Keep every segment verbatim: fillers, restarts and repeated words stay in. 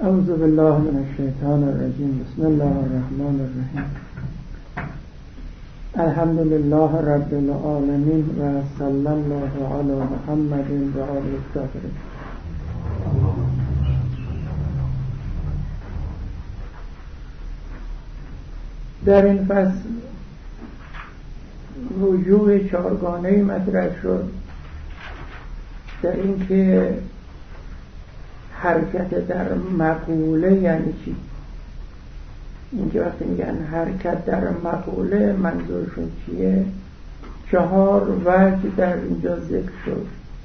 اعوذ بالله من الشیطان الرجیم. بسم الله الرحمن الرحیم. الحمد لله رب العالمین و صلی الله علی محمد و آله الطاهرین. در این فصل وجوه چهارگانه‌ای مطرح شد، در اینکه حرکت در مقوله یعنی چی. اینجا وقتی میگن حرکت در مقوله منظورشون چیه؟ چهار وجه در اینجا ذکر شد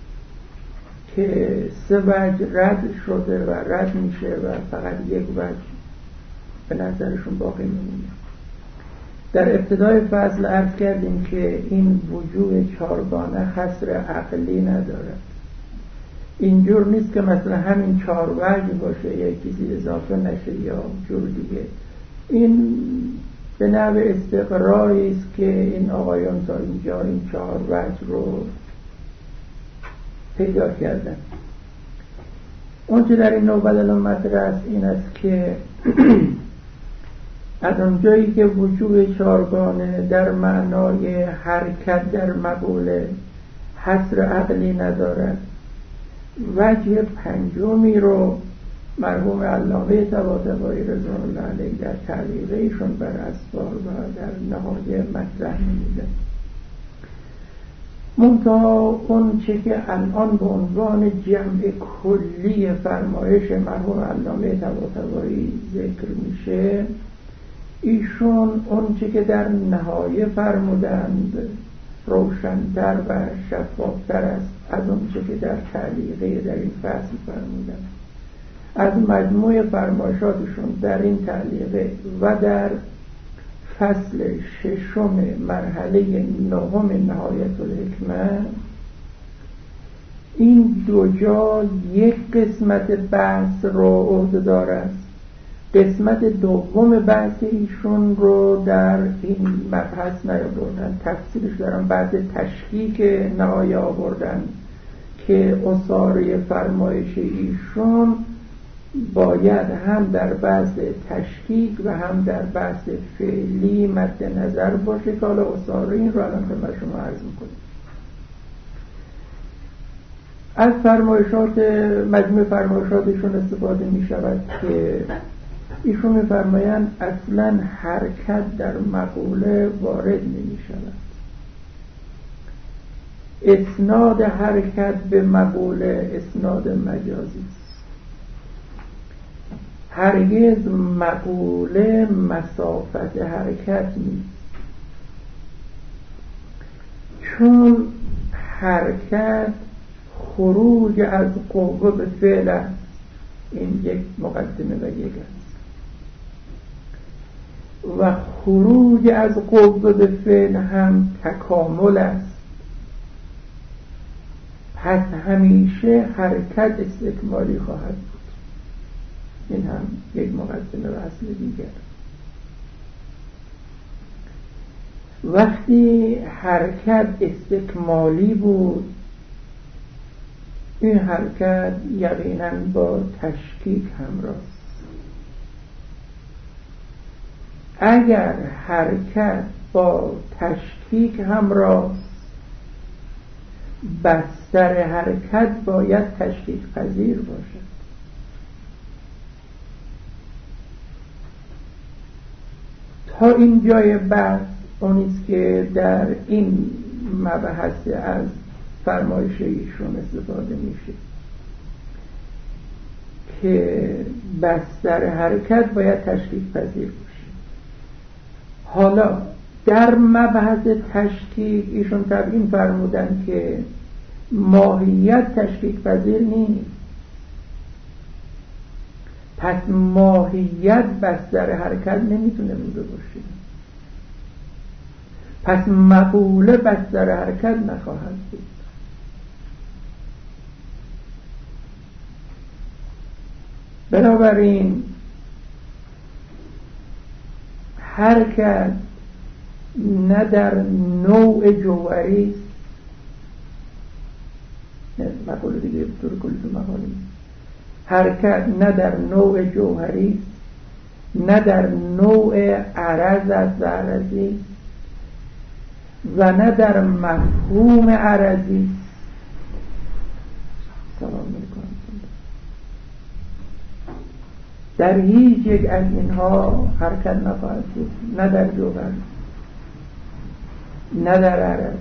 که سه وجه رد شده و رد میشه و فقط یک وجه به نظرشون باقی میمونه. در ابتدای فصل عرض کردیم که این وجوه چهارگانه حصر عقلی نداره. اینجور نیست که مثلا همین چهار وجه باشه یا چیزی اضافه نشه یا جور دیگه. این به نوع استقرایی است که این آقایان تا اینجا این چهار وجه رو پیدا کردن. اون چه در این نوبت الان مطرح است این است که از اونجایی که وجوه چهارگانه در معنای حرکت در مقوله حصر عقلی ندارد، وجه پنجمی رو مرحوم علامه طباطبایی رضوان الله علیه در تعلیق ایشون بر اسفار و در نهایه مطرح نموده. منتها اون چه که الان به عنوان جمع کلی فرمایش مرحوم علامه طباطبایی ذکر میشه، ایشون اون چه که در نهایه فرمودند روشن‌تر و شفاف‌تر است از اون چه که در تعلیقه در این فصل فرمودند. از مجموع فرمایشاتشون در این تعلیقه و در فصل ششم مرحله نهم نهایت الحکمه این دو جا یک قسمت بحث رو عهده‌دار است. قسمت دوم بحث ایشون رو در این مبحث نیاوردن، تفصیلش دارن بعد تشکیک نهایه آوردن که اصاره فرمایش ایشون باید هم در بحث تشکیک و هم در بحث فعلی مد نظر باشه که حالا اصاره این رو الان خدمت شما عرض میکنیم. از فرمایشات مجموع فرمایشاتشون استفاده می شود که ایشون می فرمایند اصلا حرکت در مقوله وارد نمی شود. اسناد حرکت به مقوله اسناد مجازی است. هرگز مقوله مسافت حرکت نیست، چون حرکت خروج از قوه به فعل است. این یک مقدمه و یک است و خروج از قوه به فعل هم تکامل است. پس همیشه حرکت استکمالی خواهد بود. این هم یک مقدمه و اصل دیگر. وقتی حرکت استکمالی بود، این حرکت یقیناً با تشکیک همراه است. اگر حرکت با تشکیک همراه است، بستر حرکت باید تشکیک پذیر باشد. تا این جای بحث اونیست که در این مبحث از فرمایش ایشون استفاده میشه که بستر حرکت باید تشکیک پذیر باشه. حالا در مبحث تشکیک ایشون تبیین فرمودن که ماهیت تشکیک پذیر نیست. پس ماهیت بستر حرکت نمیتونه بوده باشه. پس مقوله بستر حرکت نخواهد بود. بنابراین حرکت نه در نوع جوهری است، مقوله دیگه به طور کلی تو مقاله حرکت نه در نوع جوهری نه در نوع عرض از عرضی و نه در مفهوم عرضی. سلام میکنم. در هیچ یک از اینها حرکت نخواهد بود، نه در جوهر نه در عرض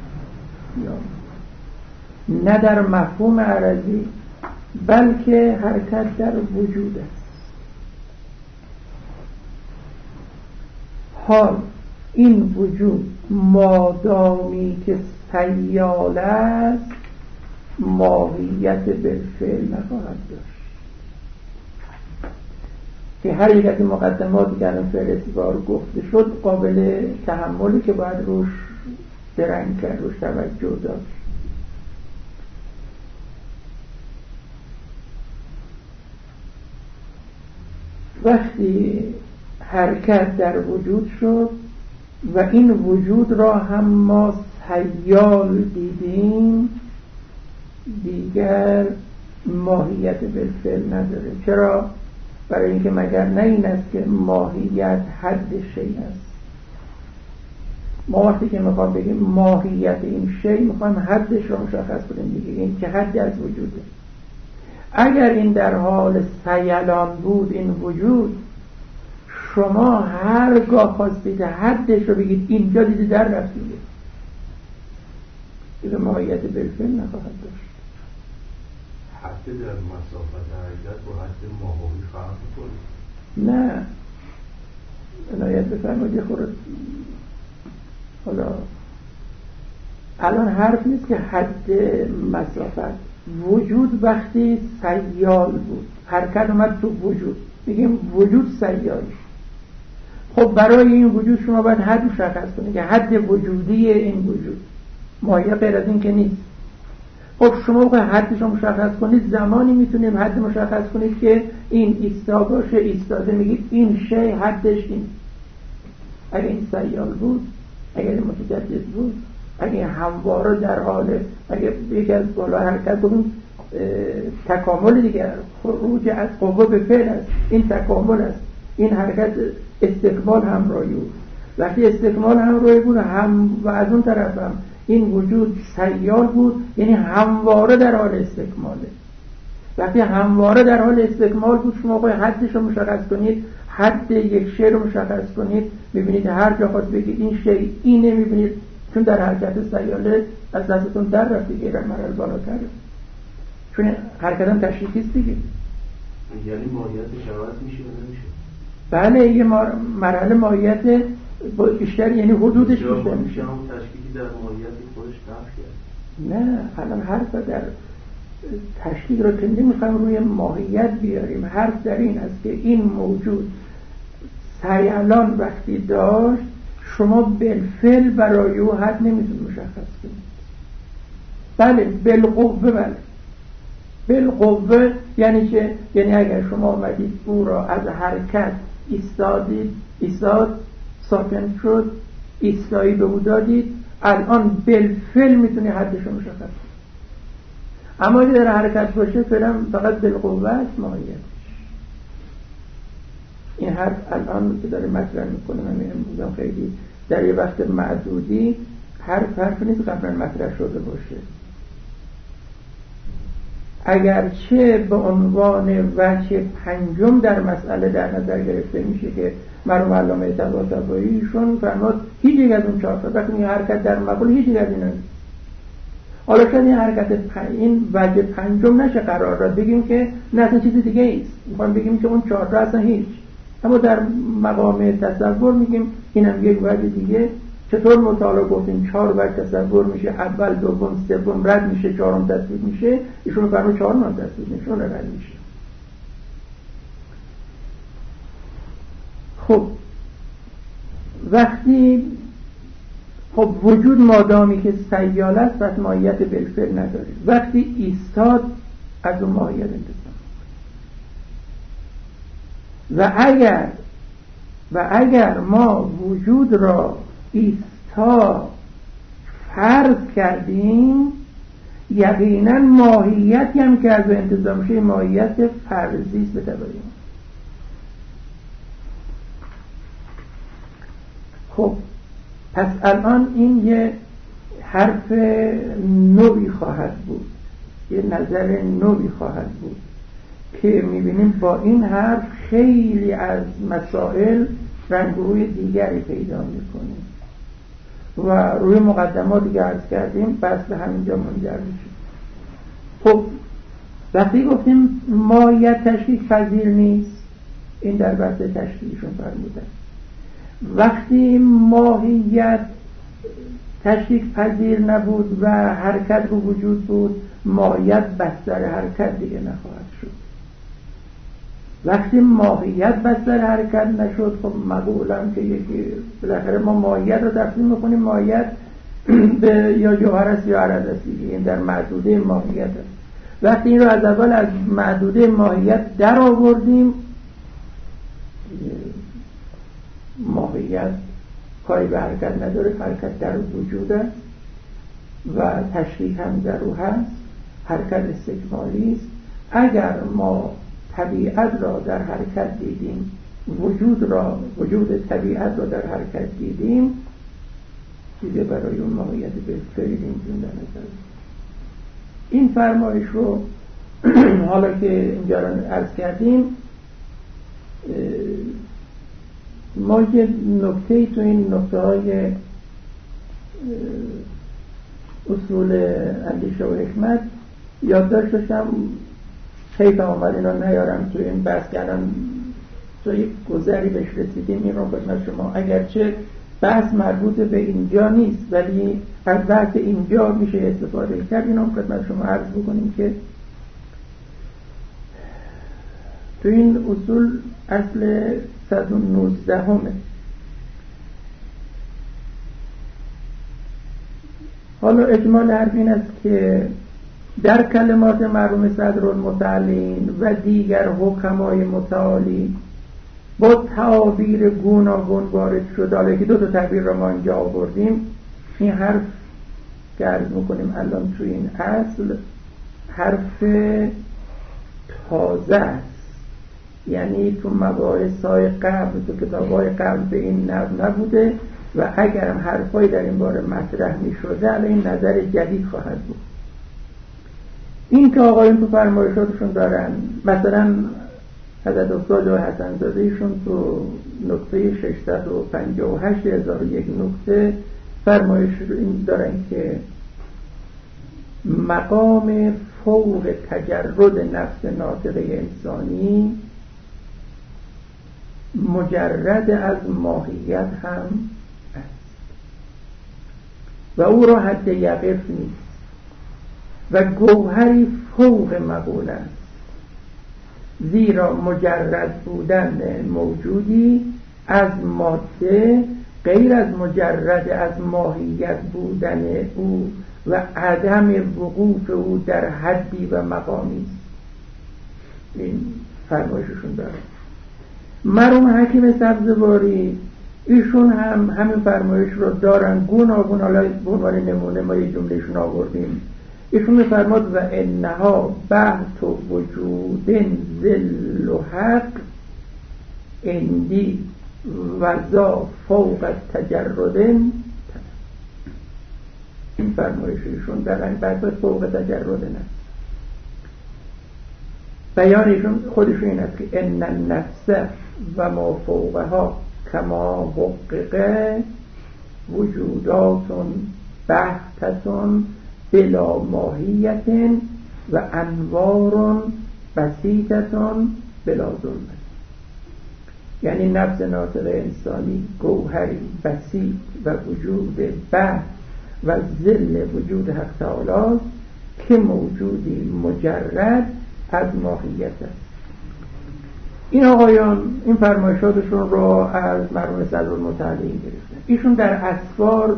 نه در مفهوم عرضی، بلکه حرکت در وجود است. حال این وجود مادامی که سیال است ماهیت بالفعل نخواهد داشت. که هر یک از این مقدماتی که الان فهرستوار گفته شد قابل تحملی که باید روش درنگ کرد، روش توجه داشت. وقتی حرکت در وجود شد و این وجود را هم ما سیال دیدیم، دیگر ماهیت بالفعل نداره. چرا؟ برای اینکه مگر نه این است که ماهیت حد شیء است. ما وقتی که میخوام بگیم ماهیت این شیء میخوام حدش رو مشخص کنیم دیگه، این که حد از وجوده. اگر این در حال سیلان بود این وجود، شما هرگاه خواستید حدش رو بگید اینجا دیدی در رفتید، دیگه ماهیت بالفعل نخواهد داشت. حد در مسافت حرکت با حد ماهوی فرق می‌کنه؟ نه، عنایت بفرمایید. خورد حالا الان حرف نیست که حد مسافت، وجود وقتی سیال بود، حرکت اومد تو وجود، میگیم وجود سیال. خب برای این وجود شما باید حد مشخص کنید که حد وجودی این وجود، ماهیت غیر از این که نیست. خب شما باید حدش رو مشخص کنید. زمانی میتونیم حد مشخص کنید که این ایستا باشه، ایستاده، میگید این شی حدش این. اگه این سیال بود، اگر این متجدد بود، اگه همواره در حال، اگه یکی از بالا حرکت بودیم تکامل دیگه، خروج از قوه به فعل است، این تکامل است. این حرکت استکمال همراهی بود. وقتی استکمال همراهی بود هم و از اون طرف هم این وجود سیال بود، یعنی همواره در حال استکماله. وقتی همواره در حال استکمال بود شما باید حدش رو مشخص کنید، حد یک شی رو مشخص کنید. میبینید هر جا خواست بگید این شی اینه، میبینید چون در حرکت سیاله از دستتون در رفت دیگه، در مرحله بالاتر، چون حرکت هم تشریفی است دیگه. یعنی ماهیتش عوض میشه یا نمیشه؟ بله، یه مرحله ماهیت بیشتر، یعنی حدودش بیشتر میشه. اون تشکیلی در ماهیت خودش نفی کرد. نه، الان حرف در تشکیل رو که نمیخوایم روی ماهیت بیاریم. حرف در این است که این موجود سیالان وقتی داشت شما بالفعل برای او حد نمیتون مشخص کنید. بله بالقوه، بله بالقوه یعنی چه؟ یعنی اگر شما آمدید او را از حرکت ایستادید، ایستاد، ساکن شد، ایستایی به او دادید، الان بالفعل میتونی حدش رو مشخص کنید. اما اگر در حرکت باشه فعلا فقط بالقوه است ماهیتش. این حرف الان که داره مطرح میکنه من امروزم خیلی در یه وقت معدودی حرف حرف نیست قبلا مطرح شده باشه. اگرچه به عنوان وجه پنجم در مسئله در نظر گرفته میشه که مرحوم علامه طباطباییشون فرمود هیچ یک از اون چهار تا وقتی این حرکت در مقول هیچ یک از اینا نیست. حالا شاید این حرکت پن... این وجه پنجم نشه قرار داد بگیم که نه اصلا چیز دیگه ایست، میخوایم بگیم که اون چهار تا اصلا هیچ. اما در مقام تصور میگیم اینم یک وجه دیگه. چطور مطالعه گفتیم چهار وجه تصور میشه، اول، دوم، سوم رد میشه، چهارم تصویر میشه. ایشون فرمود چهارم هم تصویر میشه، اون رد میشه. خب وقتی خب وجود مادامی که سیال است پس ماهیت بالفعل نداره. وقتی ایستاد از اون ماهیت انتظام و اگر و اگر ما وجود را ایستا فرض کردیم، یقینا ماهیتی هم که از انتظام میشه ماهیت فرضی است به تبعی. خب پس الان این یه حرف نوعی خواهد بود، یه نظر نوعی خواهد بود که میبینیم با این حرف خیلی از مسائل رنگ و روی دیگری پیدا میکنیم و روی مقدماتی که عرض کردیم بس به همینجا منجر میشه. خب وقتی گفتیم ماهیت تشکیک پذیر نیست، این در بحث تشکیکشون فرمودن. وقتی ماهیت تشکیک پذیر نبود و حرکت رو وجود بود، ماهیت بستر حرکت دیگه نخواهد شد. وقتی ماهیت بستر حرکت نشد، خب مقولم که یکی بالاخره ما ماهیت رو تقسیم میکنیم، ماهیت به یا جوهر است یا عرض است، این در محدوده ماهیت است. وقتی این رو از اول از محدوده ماهیت در آوردیم، ماهیت کاری به حرکت نداره، حرکت در وجود است و تشریح هم در او هست، حرکت استکمالی است. اگر ما طبیعت را در حرکت دیدیم، وجود را وجود طبیعت را در حرکت دیدیم، دیگه برای اون ماهیت بهتری نمی‌تونیم در نظر. این فرمایش رو حالا که اینجا را عرض کردیم، ما یه نکته‌ای تو این نکته‌های اصول اندیشه و حکمت یادداشت داشتم، حیف آمد اینا نیارم تو این بحث کردم، تو یک گذری بهش رسیدیم، این رو خدمت شما، اگرچه بحث مربوط به اینجا نیست ولی از بحث اینجا میشه استفاده کرد. این رو خدمت شما عرض بکنیم که تو این اصول اصل صد و نوزده همه. حالا اجمال حرف این است که در کلمات مرحوم صدرالمتعلین و دیگر حکمای متعالی با تعابیر گوناگون وارد شد. حالا که دو تا تعبیر را ما اینجا آوردیم، این حرف که عرض میکنیم الان تو این اصل حرف تازه است، یعنی تو مباحث‌های قبل، تو کتاب‌های قبل به این نحو نبوده و اگر هم حرفایی در این باره مطرح می‌شده الان این نظر جدید خواهد بود. این که آقایون تو فرمایشاتشون دارن، مثلا حضرت استاد و حسن زاده‌شون تو نکته ششصد و پنجاه و هشت هزار و یک نکته فرمایش این دارن که مقام فوق تجرد نفس ناطقه انسانی مجرد از ماهیت هم است و او را حد یقف نیست و گوهری فوق مقول است، زیرا مجرد بودن موجودی از ماده غیر از مجرد از ماهیت بودن او و عدم وقوف او در حدی و مقامی است. این فرمایششون داره. مرحوم حکیم سبزواری ایشون هم همین فرمایش رو دارن گوناگون. حالا به عنوان نمونه ما یه جملهشون آوردیم. ایشون می‌فرماد و انها بحث و وجود ذل و حق اندی وضا فوق تجرد. این فرمایش ایشون در این بحث فوق تجرد نه. بیان ایشون خودشون این است که ان النفس و ما فوقها کما حقق وجودات بحثتون بلا ماهیت و انوار بسیطتون بلا ظلمت. یعنی نفس ناطقه انسانی گوهری بسیط و وجود بحث و ذل وجود حق تعالی که موجودی مجرد از ماهیت است. این آقایان این فرمایشاتشون رو از مرحوم صدرالمتعلین گرفتن. ایشون در اسفار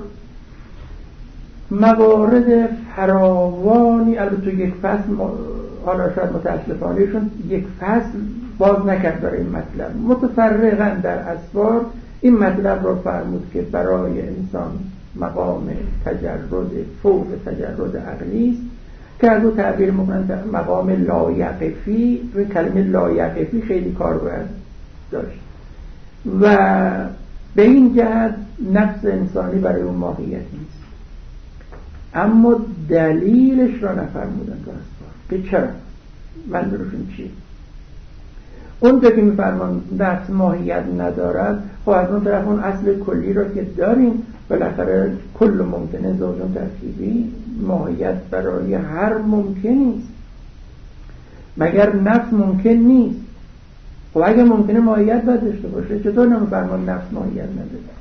موارد فراوانی، البته یک فصل، حالا شاید متاسفانه ایشون یک فصل باز نکرد برای این مطلب، متفرقاً در اسفار این مطلب رو فرمود که برای انسان مقام تجرد فوق تجرد عقلی است که از او تعبیر میکنن در مقام لایقفی و کلمه لایقفی خیلی کاربرد داشت و به این جهت نفس انسانی برای اون ماهیت نیست، اما دلیلش را نفرمودن تو اسفار که چرا، منظورشون چیه. اون که میفرمان نفس ماهیت ندارد، خب از اون طرف اون اصل کلی را که داریم، بالاخره کل ممکنه زوجون ترکیبی، ماهیت برای هر ممکنی است. مگر نفس ممکن نیست؟ خب اگه ممکنه ماهیت باید داشته باشه، چطور نمیفرمان نفس ماهیت نداره؟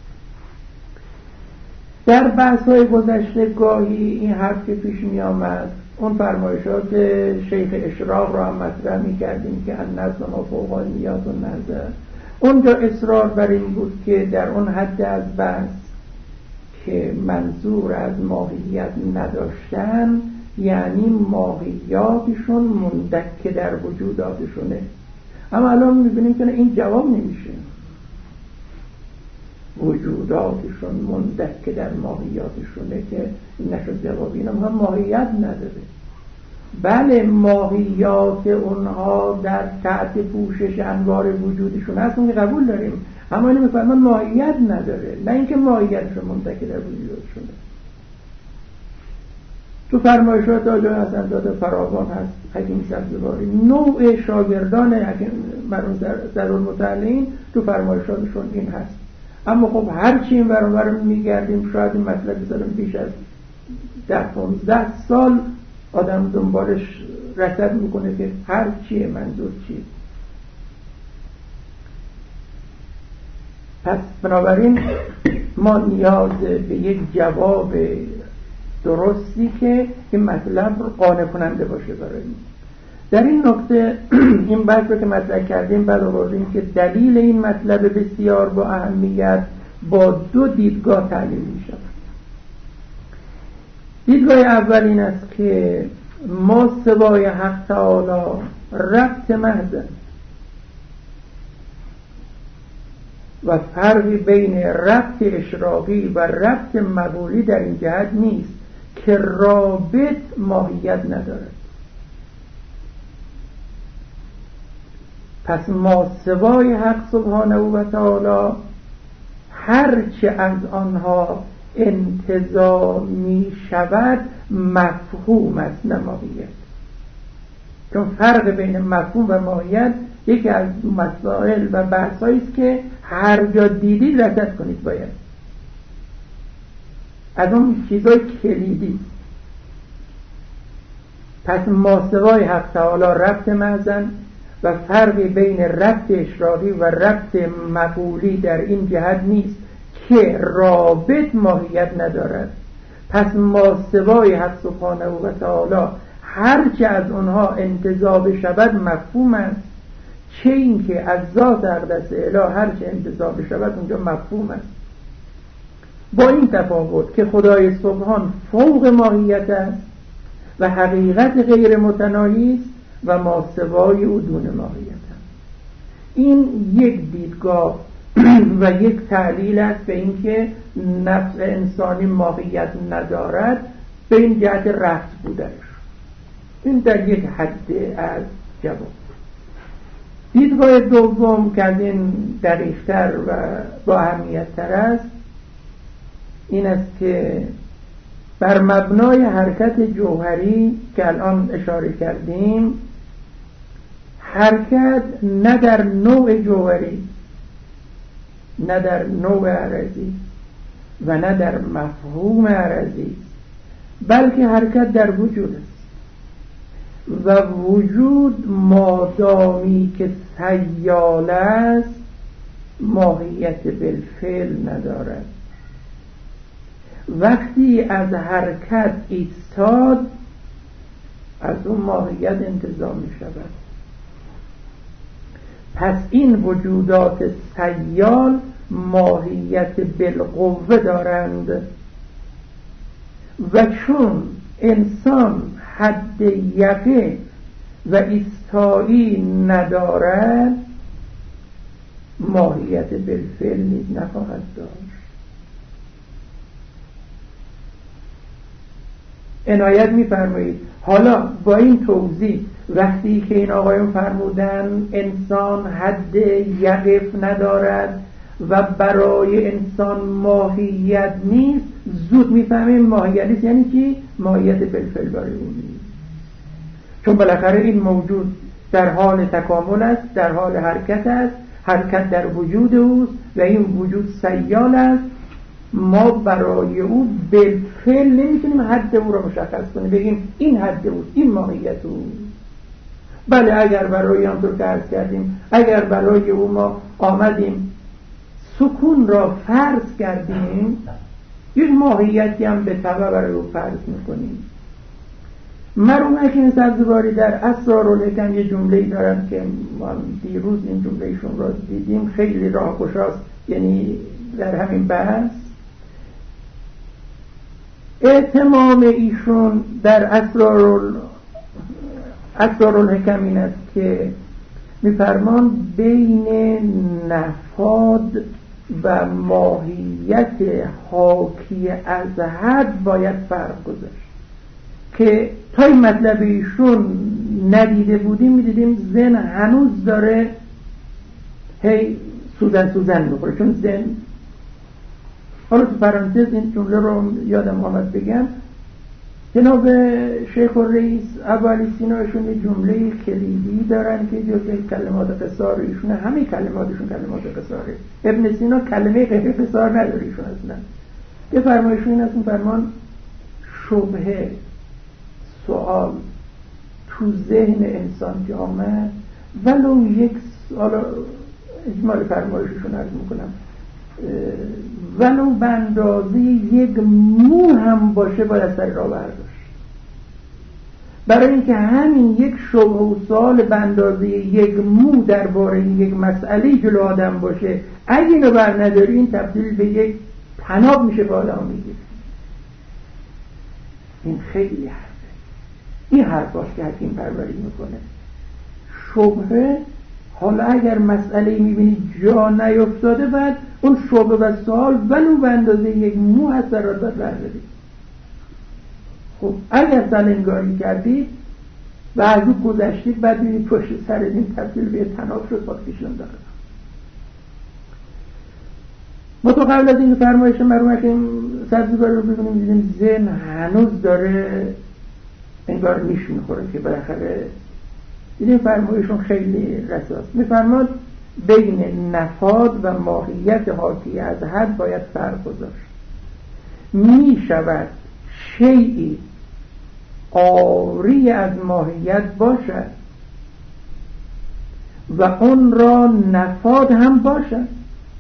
در بحث‌های گذشته گاهی این حرف که پیش می آمد، اون فرمایشات شیخ اشراق را هم مطرح می کردیم که النظم ما فوق المیات و نظر، اونجا اصرار بر این بود که در اون حد از بحث که منظور از ماهیت نداشتن یعنی ماهیاتشون مندک در وجوداتشونه، اما الان میبینیم که این جواب نمیشه. وجوداتشون مندک در ماهیاتشونه که نشد جوابی، اینا هم ماهیت نداره. بله ماهیات اونها در تحت پوشش انوار وجودشون هست، اون قبول داریم، اما اینو میفرمان ماهیت نداره، نه اینکه ماهیتشون مندک در وجودشونه. تو فرمایشات آجای حسن‌زاده فراوان هست، حکیم سبزواری نوع شاگردان حکیم مرحوم ضرورالمتعلین تو فرمایشاتشون این هست. اما خب هرچی این برابر میگردیم شاید این مطلب بذارم بیش از ده پانزده سال آدم دنبالش رصد میکنه که هر چیه منظور چیه. پس بنابراین ما نیاز به یک جواب درستی که این مطلب رو قانع کننده باشه برای ما. در این نکته این بحث رو که مطرح کردیم بعد آوردیم که دلیل این مطلب بسیار با اهمیت با دو دیدگاه تعلیم می شود. دیدگاه اول این است که ما سوای حق تعالی ربط محض و فرقی بین ربط اشراقی و ربط مقولی در این جهت نیست که رابط ماهیت ندارد. پس ما سوای حق سبحانه و تعالی هرچه از آنها انتزاع می شود مفهوم است نه ماهیت، چون فرق بین مفهوم و ماهیت یکی از مسائل و بحثایی است که هر جا دیدید رصد کنید. باید از اون چیزای کلیدی. پس ماسوای حق تعالی ربط محضن و فرقی بین ربط اشراقی و ربط مقولی در این جهت نیست که رابط ماهیت ندارد. پس ماسوای حق سبحانه و تعالی هرچه از اونها انتزاع بشود مفهوم است، چه این که از ذات اقدس اله هرچه انتزاع بشود اونجا مفهوم است، با این تفاوت که خدای سبحان فوق ماهیت است و حقیقت غیر متناهی است و ماسوای او دون ماهیت است. این یک دیدگاه و یک تعلیل است به این که نفس انسانی ماهیت ندارد به این جهت رفت بودش. این در یک حد از جواب. دیدگاه دوم که از این دقیق‌تر و با اهمیت تر است این است که بر مبنای حرکت جوهری که الان اشاره کردیم، حرکت نه در نوع جوهری، نه در نوع عرضی و نه در مفهوم عرضی، بلکه حرکت در وجود است و وجود مادامی که سیال است ماهیت بالفعل ندارد. وقتی از حرکت ایستاد از اون ماهیت انتزاع می شود. پس این وجودات سیال ماهیت بالقوه دارند و چون انسان حد یقه و ایستایی ندارد ماهیت بالفعل نیز نخواهد داشت. عنایت می‌فرمایید. حالا با این توضیح وقتی که این آقایون فرمودن انسان حد یقف ندارد و برای انسان ماهیت نیست، زود میفهمیم ماهیت نیست یعنی چی؟ ماهیت بالفعل برای اون نیست، چون بالاخره این موجود در حال تکامل است، در حال حرکت است، حرکت در وجود اوست و این وجود سیال است. ما برای او بالفعل نمیتونیم حد او را مشخص کنیم، بگیم این حد اوست، این ماهیت اوست. بله اگر برای آنطور که عرض کردیم، اگر برای او ما آمدیم سکون را فرض کردیم، یک ماهیتی هم به طبع برای او فرض میکنیم. مرحوم حکیم سبزواری در اسرارالحکم یه جمله‌ای دارن که ما دیروز این جمله‌شون را دیدیم، خیلی راهگشاست، یعنی در همین بحث اهتمام ایشون در اسرارال اسرارالحکم این است که می‌فرمان بین نفاد و ماهیت حاکی از حد باید فرق گذاشت، که تا این مطلب ایشون ندیده بودیم میدیدیم ذهن هنوز داره هی سوزن سوزن میخوره، چون ذهن. حالا تو پرانتز این جمله رو یادم آمد بگم، جناب شیخ الرئیس ابوعلی سینا ایشون یه جمله کلیدی دارن که جزء کلمات قصار ایشون، همه کلماتشون کلمات قصاره. ابن سینا کلمه غیر قصار نداره ایشون اصلا. یه فرمایشون این است، این فرمان شبهه سوال تو ذهن انسان که آمد ولو یک حالا اجمال فرمایششون عرض میکنم، ولو به اندازه یک مو هم باشه باید سر را برداشت، برای اینکه همین یک شبهه و سوال به اندازه یک مو درباره یک مسئله جلو آدم باشه، اگه اینو بر نداری این تبدیل به یک طناب میشه به آدم میگه. این خیلی حرفه، این حرفاست که حکیم پروری میکنه. شبهه، حالا اگر مسئله میبینی جا نیفتاده، بعد اون شبهه و سوال ولو به اندازه یک مو از سر را برداری. خب اگر سلنگاری کردی و از او گذشتید، بعد میبینی پشت سر این تبدیل به طناب شد، باید پیشون دارد. ما تو قبل از این فرمایش مرحوم که سبزیگاری رو ببینیم دیدیم ذهن هنوز داره انگار میش میخوره که بالاخره دیدیم فرمایشون خیلی رساست. میفرماد بین نفاد و ماهیت حاکی از حد باید فرق گذاشت. میشود شیئی عاری از ماهیت باشد و اون را نفاد هم باشد،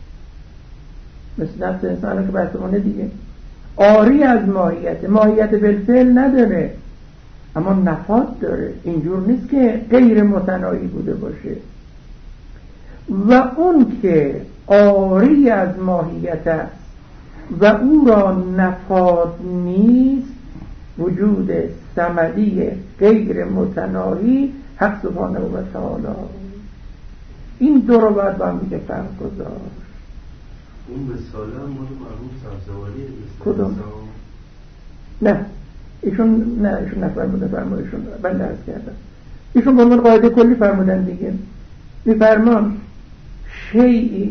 مثل نفس انسان که بحثمونه دیگه، عاری از ماهیت، ماهیت بالفعل نداره اما نفاد داره، اینجور نیست که غیر متناهی بوده باشه. و اون که عاری از ماهیت است و او را نفاد نیست، وجود صمدی غیر متناهی حق سبحانه و تعالی. این دو رو باید با هم دیگه فرق گذاشت. اون مثاله هم مال مرحوم سبزواری کدوم؟ نه ایشون نه ایشون نفرمودن فرمایشون بنده عرض کردم. ایشون به عنوان قاعده کلی فرمودن دیگه. میفرمان شیئی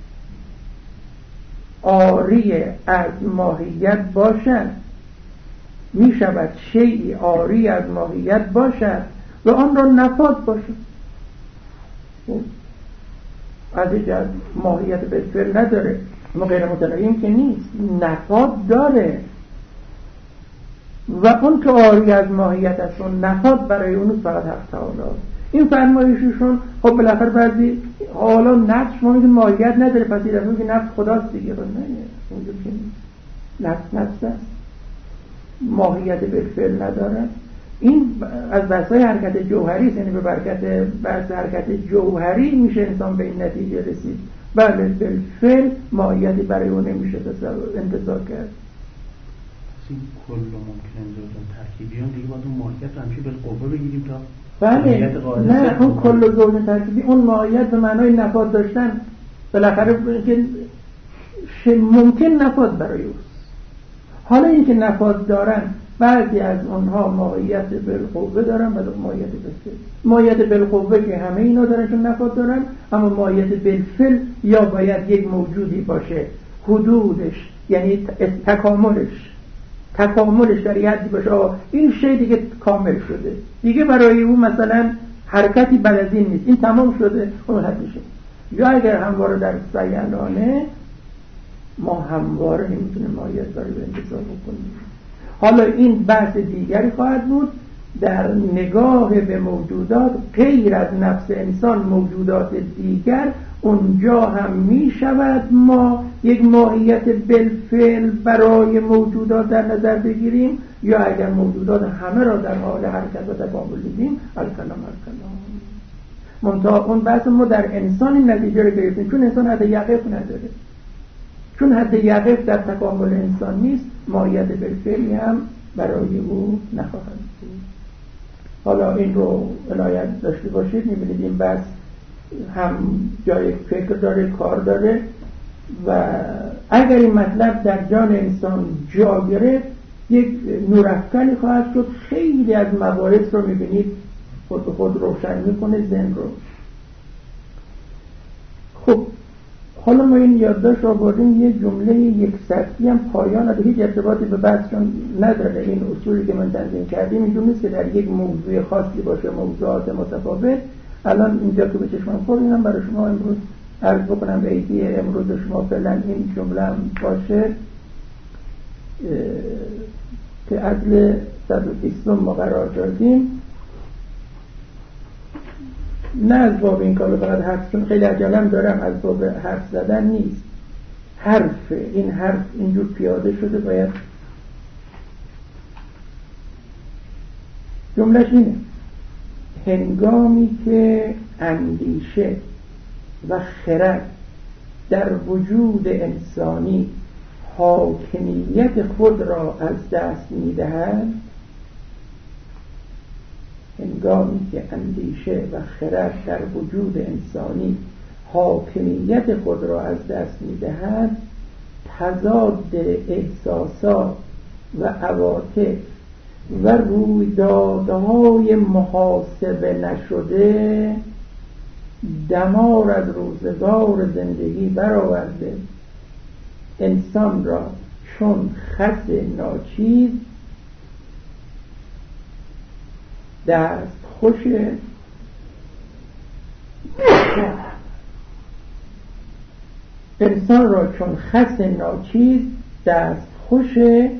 عاری از ماهیت باشد، میشود شیئی عاری از ماهیت باشد و آن را نفاد باشد. از این جهت ماهیت بالفعل نداره، ما غیر متناهیم که نیست، نفاد داره. و اون که عاری از ماهیت است و نفاد برای اون فقط حق تعالی. این فرمایششون خب بالاخره بعضی حالا نفس ما میگه ماهیت نداره، پس این رفت که نفس خداست دیگه. نه اونجور که نیست، نفس نفس است، ماهیت بالفعل نداره. این از بحث‌های حرکت جوهری است، یعنی به برکت بحث حرکت جوهری میشه انسان به این نتیجه رسید. بله بالفعل ماهیتی برای اون نمیشه انتظار کرد. این کل ممکن زوجان ترکیبیان دیگه باید اون ماهیت رو همیشه بالقوه بگیریم تا بله نه اون کل زوجان ترکیبی اون ماهیت به معنای نفاد داشتن بالاخره ممکن نفاد برای اوست. حالا این که نفاد دارن، بعضی از اونها ماهیت بالقوه دارن و ماهیت بالفعل. ماهیت بالقوه که همه اینا دارن چون نفاد دارن، اما ماهیت بالفعل یا باید یک موجودی باشه حدودش یعنی تکاملش تکاملش در یه حدی باشه آه این شی دیگه کامل شده، دیگه برای او مثلا حرکتی بعد از این نیست، این تمام شده اون حد میشه. یا اگر همواره در سیلانه ما همواره نمیتونه ماهیت برای به انتظار بکنیم. حالا این بحث دیگری خواهد بود در نگاه به موجودات غیر از نفس انسان، موجودات دیگر، اونجا هم می شود ما یک ماهیت بالفعل برای موجودات در نظر بگیریم، یا اگر موجودات همه را در حال حرکت و تکامل دیدیم الکلام الکلام. منتها اون بحث ما در انسان این نتیجه رو گرفتیم، چون انسان حد یقف نداره، چون حد یقف در تکامل انسان نیست، ماهیت بالفعلی هم برای او نخواهد بود. حالا این رو عنایت داشته باشید، می‌بینید این بحث هم جای فکر داره، کار داره، و اگر این مطلب در جان انسان جا گرفت یک نورافکنی خواهد شد. خیلی از مباحث رو می‌بینید خود به خود روشن میکنه ذهن رو. خب حالا ما این یادداشت آوردیم، یه جمله یک سطری هم پایان نداره، هیچ ارتباطی به بحثشون نداره. این اصولی که من تنظیم کردیم اینجور نیست که در یک موضوع خاصی باشه، موضوعات متفاوت. الان اینجا که به چشمم خورد اینم برای شما امروز عرض بکنم، به ایدی امروز شما فعلا این جمله هم باشه که اصل صد و بیست ما قرار دادیم. نه از باب این کارو فقط حرف، چون خیلی عجلم دارم، از باب حرف زدن نیست. حرف این حرف اینجور پیاده شده، باید جملهش اینه: هنگامی که اندیشه و خرد در وجود انسانی حاکمیت خود را از دست می‌دهد، هنگامی که اندیشه و خرد در وجود انسانی حاکمیت خود را از دست می‌دهد، تضاد احساسات و عواطف و رویدادهای محاسبه نشده دمار از روزگار زندگی برآورده، انسان را چون خس ناچیز دست خوش انسان را چون خس ناچیز دست خوش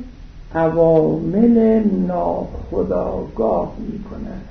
عوامل ناخودآگاه می کند.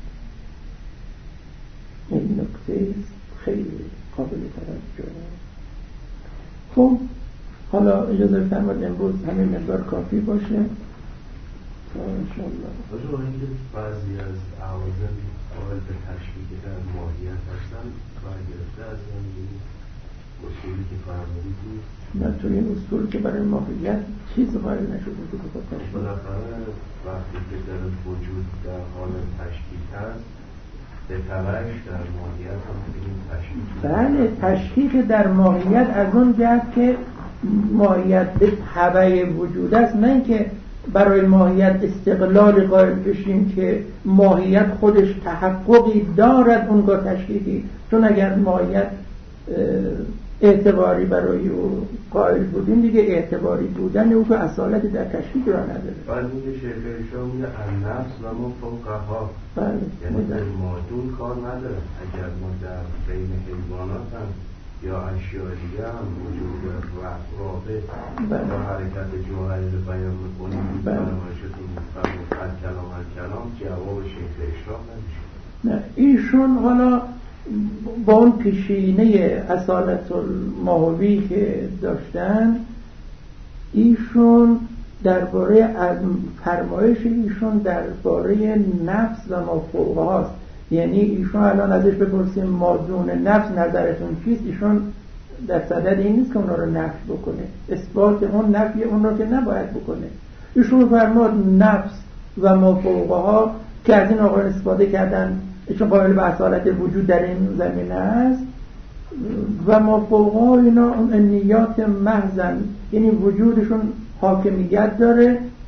این نکته خیلی قابل توجه. خب حالا اجازه فرمایید امروز همین مقدار کافی باشه تا انشاءالله. راجع به اینکه بعضی از عوامل قابل به تشبیه در ماهیت هستن برگرفته از این اصولی که فرمودید بود، نه تو این اصول که برای ماهیت چیز قائل نشده که بکنه. بالاخره وقتی که در وجود در حال تشکیل هست به تبعش در ماهیت هم این تشکیل. بله، تشکیل در ماهیت از اون جهت که ماهیت به تبع وجود است، نه اینکه برای ماهیت استقلال قائل بشیم که ماهیت خودش تحققی دارد اونگاه تشکیلی. چون اگر ماهیت اعتباری برای او قائل بودیم دیگه اعتباری بودن او که اصالتی در تشکیل را نداره. بعد میگه شیخ ایشان میگه النفس و ما فوقها، یعنی در مادون کار نداره. اگر ما در بین حیوانات هم یا اشیاء دیگه هم وجود رابط یا حرکت جوهری رو بیان میکنیم فرمایشتون مفرد کلام الکلام جواب شیخ ایشان نمیشه. نه ایشون حالا با اون پیشینه اصالت الماهوی که داشتن، ایشون درباره از فرمایش ایشون درباره نفس و ما فوقه هاست. یعنی ایشون الان ازش بپرسیم مادون نفس نظرتون چیست، ایشون در صدد این نیست که اونا رو نفی بکنه، اثبات اون نفی اون رو که نباید بکنه. ایشون فرمود نفس و ما فوقه ها که از این آقایان استفاده کردن چون قابل به اصالت وجود در این زمینه است، و ما فوقها اینا اون نیات محضن، یعنی وجودشون حاکمیت داره،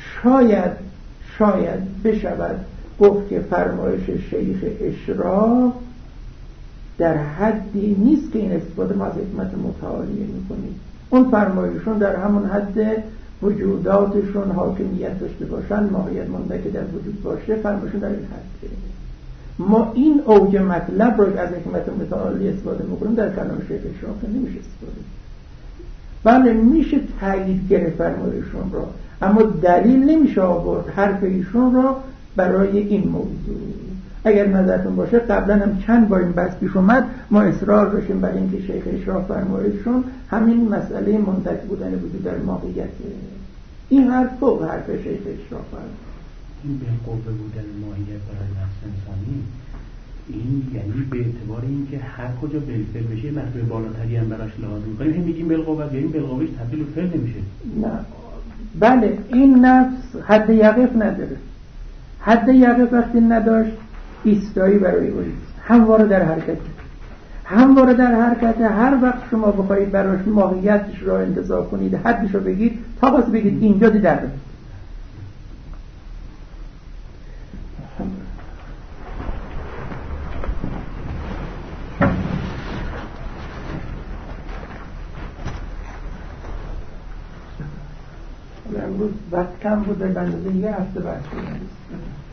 شاید شاید بشود گفت که فرمایش شیخ اشراق در حدی نیست که این استفاده ما از حکمت متعالیه میکنیم. اون فرمایشون در همون حد وجوداتشون حاکمیت داشته باشن، ماهیت مانده که در وجود باشه، فرمایشون در این حد. ما این اوج مطلب رو از حکمت متعالی استفاده میکنیم، در کلام شیخ اشراق نمیشه استفاده. بله میشه تایید گرفت فرمایشون رو، اما دلیل نمیشه آورد حرف ایشون رو برای این موضوع. اگر نظرتون باشه قبلا هم چند بار این بحث پیش اومد، ما اصرار داشتیم برای اینکه شیخ اشراق فرمایشون همین مسئله منتفی بودن وجود در ماهیت. این حرف فوق حرف شیخ اشراق فرمایشون. این بالقوه بودن ماهیت برای نفس انسانی، این یعنی به اعتبار اینکه هر کجا بالفعل بشه مرتبه بالاتری هم براش لازم می‌کنیم، هم میگیم بالقوه، یا این بالقوهش تبدیل به فعل نمیشه. نه بله، این نفس حد یقف نداره. حد یقف وقتی نداشت ایستایی برای اوریست، همواره در حرکت، همواره در حرکت. هر وقت شما بخواید براش ماهیتش را انتزاع کنید، حدش رو بگید، تا باز بگید اینجا دیدن. امروز وقت کم بوده، بندازه یه هفته بعد شده.